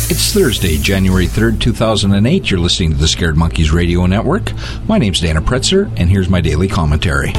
It's Thursday, January 3rd, 2008. You're listening to the Scared Monkeys Radio Network. My name's Dana Pretzer, and here's my daily commentary.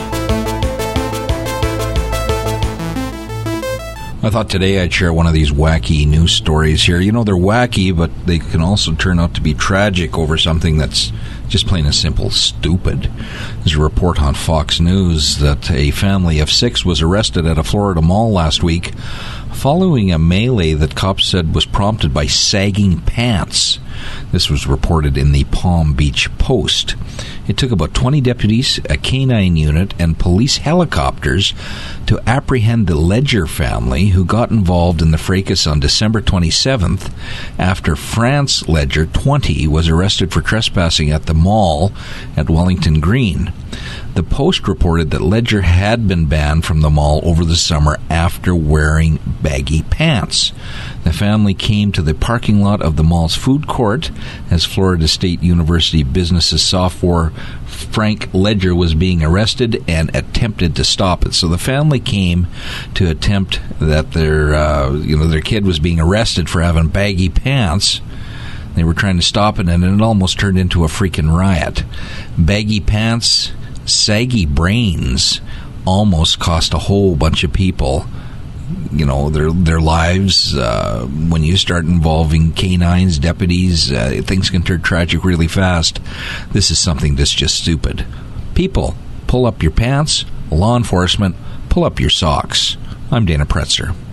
I thought today I'd share one of these wacky news stories here. You know, they're wacky, but they can also turn out to be tragic over something that's just plain and simple stupid. There's a report on Fox News that a family of 6 was arrested at a Florida mall last week following a melee that cops said was prompted by sagging pants. This was reported in the Palm Beach Post. It took about 20 deputies, a canine unit, and police helicopters to apprehend the Ledger family, who got involved in the fracas on December 27th after France Ledger, 20, was arrested for trespassing at the mall at Wellington Green. The Post reported that Ledger had been banned from the mall over the summer after wearing baggy pants. The family came to the parking lot of the mall's food court as Florida State University Business's sophomore Frank Ledger was being arrested and attempted to stop it. So the family came to attempt that their kid was being arrested for having baggy pants. They were trying to stop it, and it almost turned into a freaking riot. Baggy pants, saggy brains almost cost a whole bunch of people, their lives. When you start involving canines, deputies, things can turn tragic really fast. This is something that's just stupid. People, pull up your pants. Law enforcement, pull up your socks. I'm Dana Pretzer.